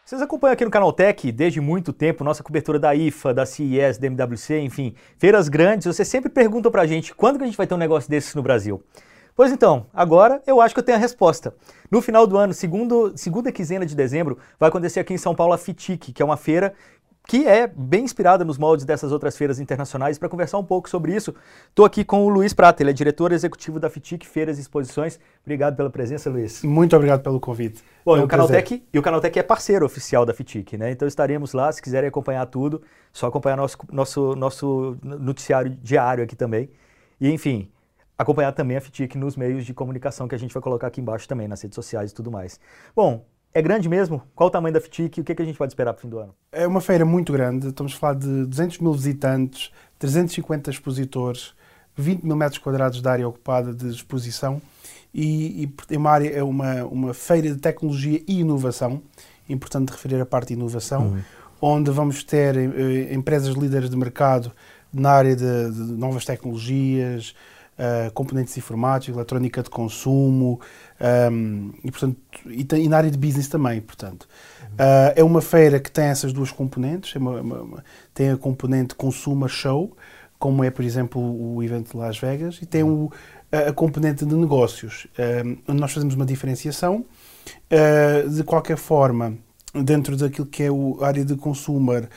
Vocês acompanham aqui no Canaltech desde muito tempo nossa cobertura da IFA, da CES, da MWC, enfim, feiras grandes. Vocês sempre perguntam pra gente quando que a gente vai ter um negócio desses no Brasil. Pois então, agora eu acho que eu tenho a resposta. No final do ano, segunda quinzena de dezembro, vai acontecer aqui em São Paulo a FITIC, que é uma feira que é bem inspirada nos moldes dessas outras feiras internacionais. Para conversar um pouco sobre isso, estou aqui com o Luiz Prata, ele é diretor executivo da FITIC, Feiras e Exposições. Obrigado pela presença, Luiz. Muito obrotado pelo convite. Bom, o Canaltech é parceiro oficial da FITIC, né? Então estaremos lá, se quiserem acompanhar tudo, só acompanhar nosso noticiário diário aqui também. E enfim, acompanhar também a FITIC nos meios de comunicação que a gente vai colocar aqui embaixo também, nas redes sociais e tudo mais. Bom, é grande mesmo? Qual o tamanho da FITIC e o que a gente pode esperar para o fim do ano? É uma feira muito grande, estamos a falar de 200 mil visitantes, 350 expositores, 20 mil metros quadrados de área ocupada de exposição e é uma feira de tecnologia e inovação, importante referir a parte de inovação, onde vamos ter empresas líderes de mercado na área de novas tecnologias, componentes informáticos, eletrónica de consumo e na área de business também, portanto. É uma feira que tem essas duas componentes, tem a componente Consumer Show, como é, por exemplo, o evento de Las Vegas, e tem a componente de negócios, onde nós fazemos uma diferenciação. De qualquer forma, dentro daquilo que é a área de consumer,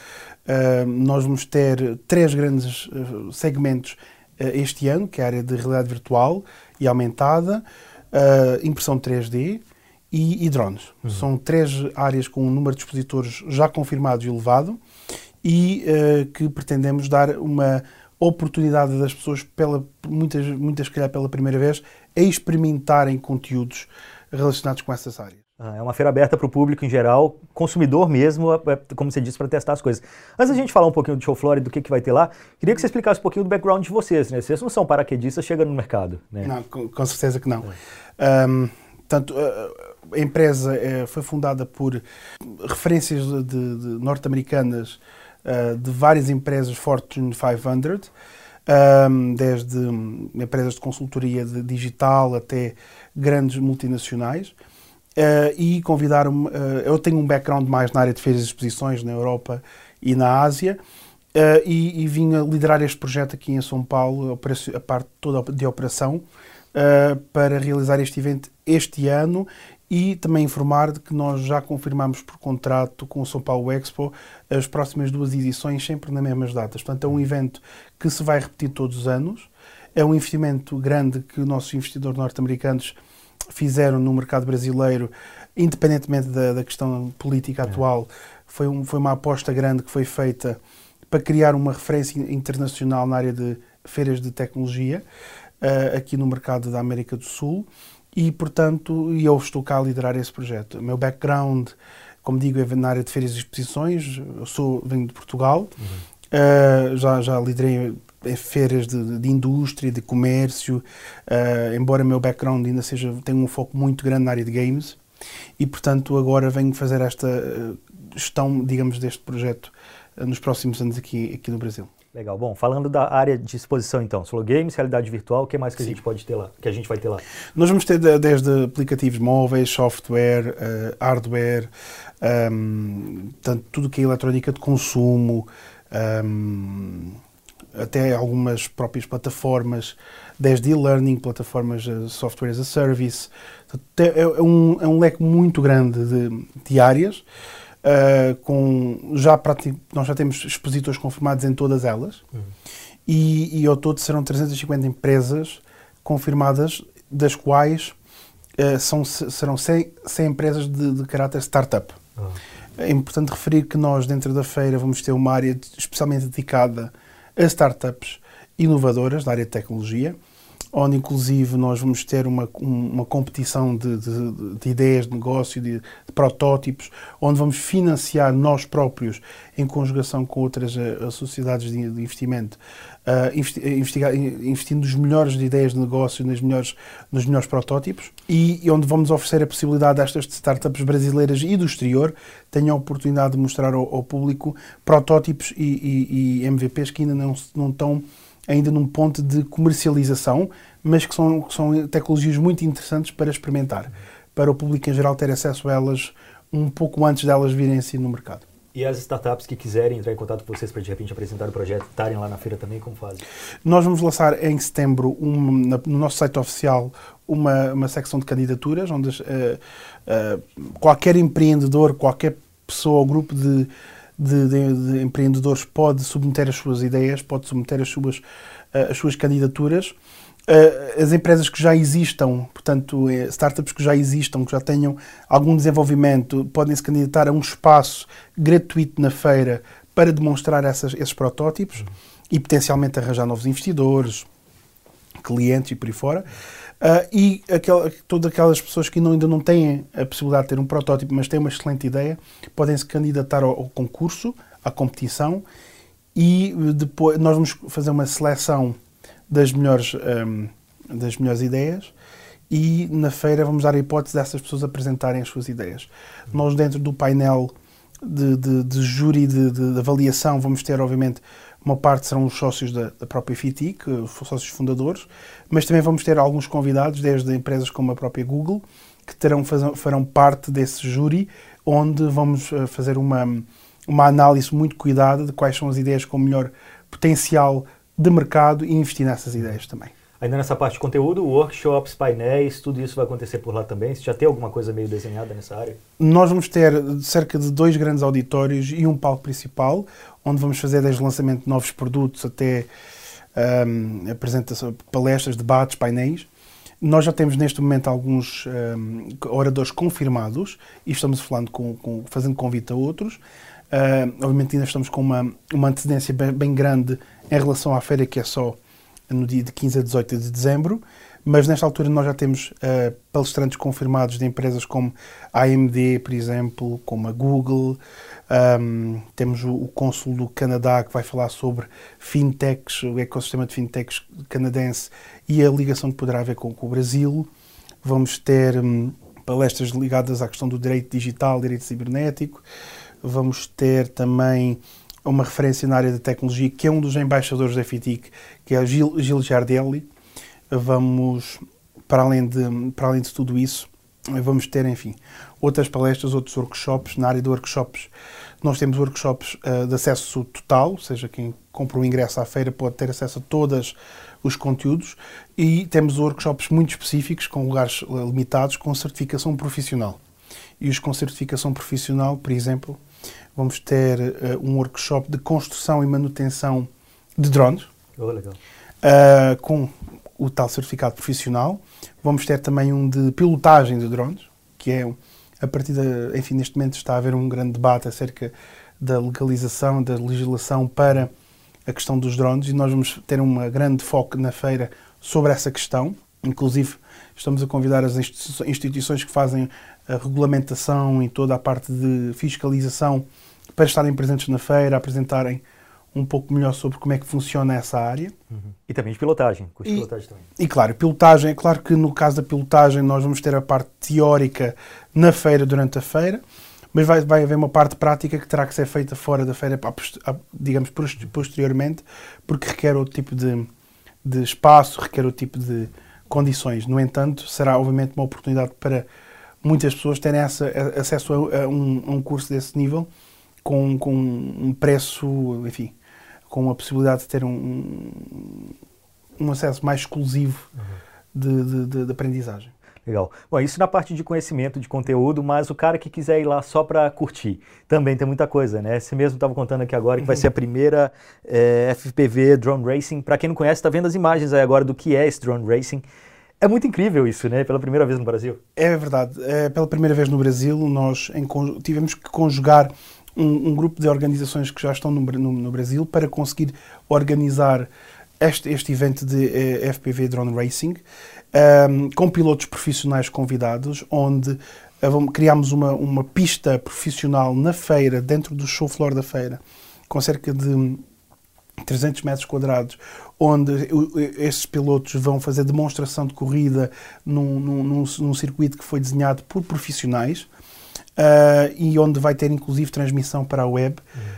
nós vamos ter 3 grandes segmentos este ano, que é a área de realidade virtual e aumentada, impressão 3D e drones. São 3 áreas com um número de expositores já confirmados e elevado e que pretendemos dar uma oportunidade das pessoas, muitas se calhar pela primeira vez, a experimentarem conteúdos relacionados com essas áreas. É uma feira aberta para o público em geral, consumidor mesmo, como você disse, para testar as coisas. Antes da gente falar um pouquinho do Show Floor e do que vai ter lá, queria que você explicasse um pouquinho do background de vocês, né? Vocês não são paraquedistas chegando no mercado, né? Não, com certeza que não. Portanto, a empresa foi fundada por referências de norte-americanas de várias empresas Fortune 500, desde empresas de consultoria digital até grandes multinacionais. E convidaram-me, eu tenho um background mais na área de feiras e exposições na Europa e na Ásia, e vim a liderar este projeto aqui em São Paulo, a parte toda de operação, para realizar este evento este ano e também informar de que nós já confirmamos por contrato com o São Paulo Expo as próximas 2 edições, sempre nas mesmas datas. Portanto, é um evento que se vai repetir todos os anos, é um investimento grande que os nossos investidores norte-americanos fizeram no mercado brasileiro, independentemente da questão política atual. Foi uma aposta grande que foi feita para criar uma referência internacional na área de feiras de tecnologia, aqui no mercado da América do Sul, e, portanto, eu estou cá a liderar esse projeto. O meu background, como digo, é na área de feiras e exposições. Venho de Portugal, já liderei feiras de indústria, de comércio, embora o meu background ainda tenha um foco muito grande na área de games e, portanto, agora venho fazer esta gestão, digamos, deste projeto nos próximos anos aqui no Brasil. Legal. Bom, falando da área de exposição então, você falou games, realidade virtual, o que mais que a gente pode ter lá, que a gente vai ter lá? Nós vamos ter desde aplicativos móveis, software, hardware, portanto, tudo que é eletrónica de consumo, até algumas próprias plataformas, desde e-learning, plataformas de software as a service. É um leque muito grande de áreas, nós já temos expositores confirmados em todas elas, e ao todo serão 350 empresas confirmadas, das quais serão 100 empresas de caráter startup. É importante referir que nós, dentro da feira, vamos ter uma área especialmente dedicada a startups inovadoras da área de tecnologia, onde inclusive nós vamos ter uma competição de ideias de negócio, de protótipos, onde vamos financiar nós próprios, em conjugação com outras sociedades de investimento, investindo nos melhores de ideias de negócio, nos melhores protótipos, e onde vamos oferecer a possibilidade destas startups brasileiras e do exterior tenham a oportunidade de mostrar ao público protótipos e MVPs que ainda não estão num ponto de comercialização, mas que são tecnologias muito interessantes para experimentar, para o público em geral ter acesso a elas um pouco antes delas virem assim no mercado. E as startups que quiserem entrar em contato com vocês para de repente apresentar o projeto, estarem lá na feira também, como fazem? Nós vamos lançar em setembro, no nosso site oficial, uma secção de candidaturas, onde qualquer empreendedor, qualquer pessoa ou grupo de empreendedores pode submeter as suas ideias, pode submeter as suas candidaturas. As empresas que já existam, portanto, startups que já existam, que já tenham algum desenvolvimento, podem se candidatar a um espaço gratuito na feira para demonstrar esses protótipos e potencialmente arranjar novos investidores, clientes e por aí fora. E todas aquelas pessoas que ainda não têm a possibilidade de ter um protótipo, mas têm uma excelente ideia, podem se candidatar ao concurso, à competição, e depois nós vamos fazer uma seleção das melhores ideias, e na feira vamos dar a hipótese dessas pessoas apresentarem as suas ideias. Nós, dentro do painel de júri de avaliação, vamos ter, obviamente, uma parte serão os sócios da própria FITIC, os sócios fundadores, mas também vamos ter alguns convidados, desde empresas como a própria Google, que farão parte desse júri, onde vamos fazer uma análise muito cuidada de quais são as ideias com melhor potencial de mercado e investir nessas ideias também. Ainda nessa parte de conteúdo, workshops, painéis, tudo isso vai acontecer por lá também? Você já tem alguma coisa meio desenhada nessa área? Nós vamos ter cerca de 2 grandes auditórios e um palco principal, onde vamos fazer desde o lançamento de novos produtos até apresentação, palestras, debates, painéis. Nós já temos neste momento alguns oradores confirmados e estamos falando fazendo convite a outros. Obviamente ainda estamos com uma antecedência bem grande em relação à feira, que é só no dia de 15 a 18 de dezembro, mas nesta altura nós já temos palestrantes confirmados de empresas como a AMD, por exemplo, como a Google. Temos o cônsul do Canadá, que vai falar sobre fintechs, o ecossistema de fintechs canadense e a ligação que poderá haver com o Brasil. Vamos ter palestras ligadas à questão do direito digital, direito cibernético. Vamos ter também uma referência na área da tecnologia, que é um dos embaixadores da FITIC, que é o Gil Giardelli. Vamos, para além de tudo isso, vamos ter, enfim, outras palestras, outros workshops. Na área de workshops, nós temos workshops de acesso total, ou seja, quem compra o ingresso à feira pode ter acesso a todos os conteúdos, e temos workshops muito específicos, com lugares limitados, com certificação profissional. E os com certificação profissional, por exemplo, vamos ter um workshop de construção e manutenção de drones, legal. Com o tal certificado profissional. Vamos ter também um de pilotagem de drones, que é, a partir enfim, neste momento está a haver um grande debate acerca da legalização, da legislação para a questão dos drones, e nós vamos ter um grande foco na feira sobre essa questão. Inclusive, estamos a convidar as instituições que fazem a regulamentação e toda a parte de fiscalização para estarem presentes na feira, apresentarem um pouco melhor sobre como é que funciona essa área. E também de pilotagem, curso de pilotagem também. E claro, pilotagem, é claro que no caso da pilotagem nós vamos ter a parte teórica na feira, durante a feira, mas vai haver uma parte prática que terá que ser feita fora da feira, digamos, posteriormente, porque requer outro tipo de espaço, requer outro tipo de condições. No entanto, será obviamente uma oportunidade para muitas pessoas terem acesso a um curso desse nível, com um preço, enfim, com a possibilidade de ter um acesso mais exclusivo de aprendizagem. Legal. Bom, isso na parte de conhecimento, de conteúdo, mas o cara que quiser ir lá só para curtir, também tem muita coisa, né? Você mesmo estava contando aqui agora que vai ser a primeira FPV Drone Racing. Para quem não conhece, está vendo as imagens aí agora do que é esse Drone Racing. É muito incrível isso, né? Pela primeira vez no Brasil. É verdade. Pela primeira vez no Brasil, nós tivemos que conjugar um grupo de organizações que já estão no Brasil para conseguir organizar este evento de FPV Drone Racing, com pilotos profissionais convidados, onde criámos uma pista profissional na feira, dentro do show floor da feira, com cerca de 300 metros quadrados, onde esses pilotos vão fazer demonstração de corrida num circuito que foi desenhado por profissionais, e onde vai ter inclusive transmissão para a web,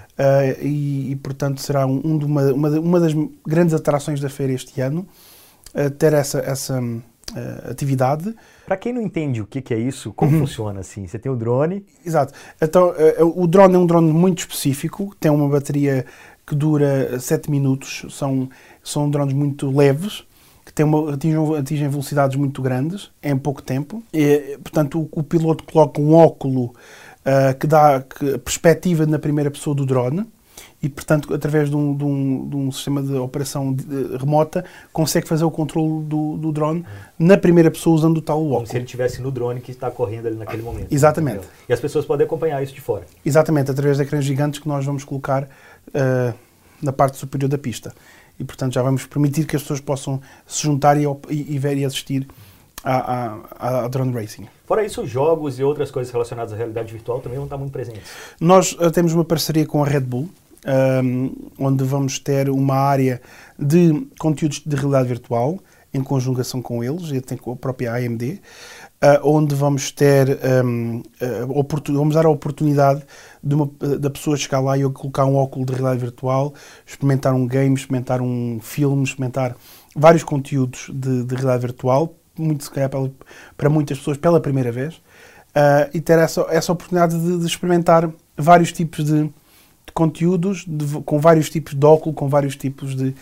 e portanto será uma das grandes atrações da feira este ano, ter essa atividade. Para quem não entende o que é isso, como funciona assim? Você tem o drone. Exato. Então, o drone é um drone muito específico, tem uma bateria que dura 7 minutos, são drones muito leves, que atingem velocidades muito grandes em pouco tempo. Portanto, o piloto coloca um óculo que dá perspectiva na primeira pessoa do drone e, portanto, através de um sistema de operação remota, consegue fazer o controle do drone na primeira pessoa usando o tal óculo. Como se ele estivesse no drone que está correndo ali naquele momento. Exatamente. Entendeu? E as pessoas podem acompanhar isso de fora. Exatamente, através de ecrãs gigantes que nós vamos colocar na parte superior da pista. E, portanto, já vamos permitir que as pessoas possam se juntar e ver e assistir a drone racing. Fora isso, jogos e outras coisas relacionadas à realidade virtual também vão estar muito presentes. Nós temos uma parceria com a Red Bull, onde vamos ter uma área de conteúdos de realidade virtual, em conjugação com eles, e até com a própria AMD, onde vamos ter, vamos dar a oportunidade da pessoa chegar lá e colocar um óculo de realidade virtual, experimentar um game, experimentar um filme, experimentar vários conteúdos de realidade virtual, muito se calhar para muitas pessoas pela primeira vez, e ter essa oportunidade de experimentar vários tipos de conteúdos, com vários tipos de óculo, com vários tipos de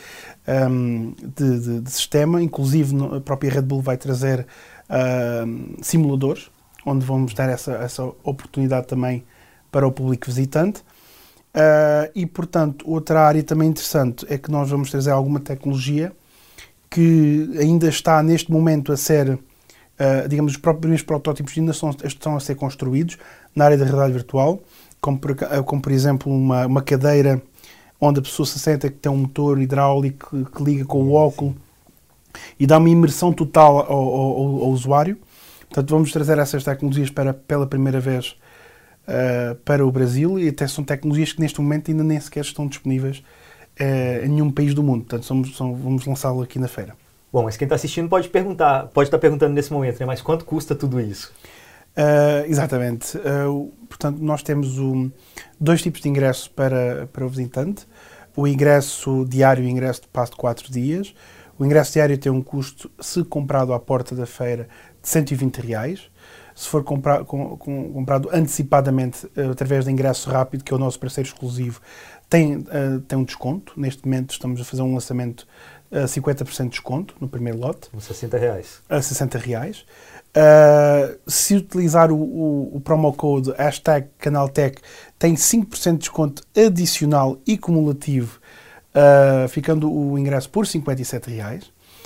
sistema. Inclusive a própria Red Bull vai trazer simuladores, onde vamos dar essa oportunidade também para o público visitante. E, portanto, outra área também interessante é que nós vamos trazer alguma tecnologia que ainda está neste momento a ser, digamos, os primeiros protótipos ainda estão a ser construídos na área da realidade virtual, como por exemplo uma cadeira onde a pessoa se senta, que tem um motor hidráulico que liga com o óculo e dá uma imersão total ao usuário. Portanto, vamos trazer essas tecnologias pela primeira vez para o Brasil, e até são tecnologias que neste momento ainda nem sequer estão disponíveis em nenhum país do mundo. Portanto, vamos lançá-lo aqui na feira. Bom, mas quem está assistindo pode estar perguntando nesse momento, né? Mas quanto custa tudo isso? Exatamente. Portanto, nós temos dois tipos de ingresso para o visitante. O ingresso diário e o ingresso de passo de 4 dias. O ingresso diário tem um custo, se comprado à porta da feira, de R$120. Se for comprado antecipadamente, através de ingresso rápido, que é o nosso parceiro exclusivo, tem um desconto. Neste momento estamos a fazer um lançamento a 50% de desconto no primeiro lote. Uns R$60. A R$60. Se utilizar o promo code #Canaltech, tem 5% de desconto adicional e cumulativo, ficando o ingresso por R$57.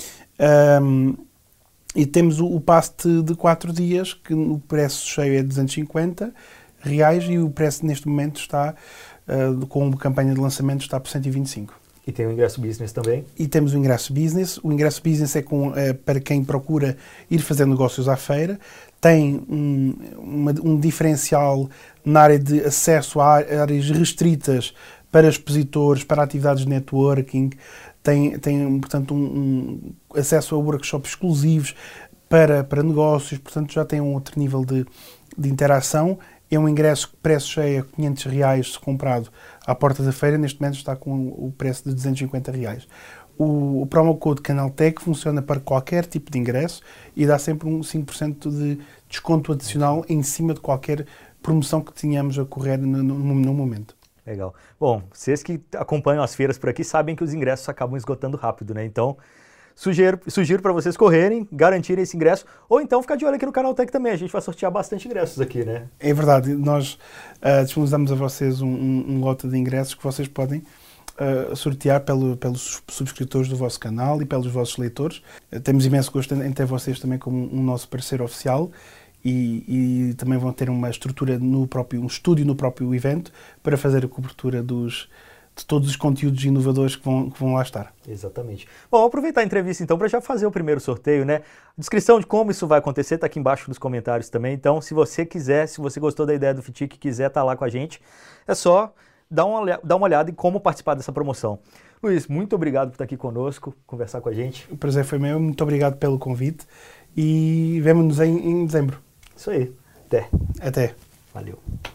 E temos o passe de 4 dias, que o preço cheio é R$250, e o preço neste momento está, com a campanha de lançamento, está por 125. E tem o ingresso business também? E temos o ingresso business. O ingresso business é para quem procura ir fazer negócios à feira. Tem um diferencial na área de acesso a áreas restritas para expositores, para atividades de networking. Tem portanto, um acesso a workshops exclusivos para negócios. Portanto, já tem um outro nível de interação. É um ingresso que preço cheio a R$500 se comprado à porta da feira. Neste momento está com o preço de R$250. O promo code Canaltech funciona para qualquer tipo de ingresso e dá sempre um 5% de desconto adicional em cima de qualquer promoção que tenhamos a correr no momento. Legal. Bom, vocês que acompanham as feiras por aqui sabem que os ingressos acabam esgotando rápido, né? Então, sugiro para vocês correrem, garantirem esse ingresso, ou então ficar de olho aqui no Canaltech também. A gente vai sortear bastante ingressos aqui, né? É verdade. Nós disponibilizamos a vocês um lote de ingressos que vocês podem sortear pelos subscritores do vosso canal e pelos vossos leitores. Temos imenso gosto em ter vocês também como um nosso parceiro oficial. E também vão ter uma estrutura um estúdio no próprio evento para fazer a cobertura de todos os conteúdos inovadores que vão lá estar. Exatamente. Bom, vou aproveitar a entrevista então para já fazer o primeiro sorteio, né? A descrição de como isso vai acontecer está aqui embaixo nos comentários também. Então, se você gostou da ideia do FITIC e quiser estar lá com a gente, é só dar uma olhada em como participar dessa promoção. Luiz, muito obrigado por estar aqui conosco, conversar com a gente. O prazer foi meu, muito obrigado pelo convite e vemo-nos em dezembro. Isso aí. Até. Até. Valeu.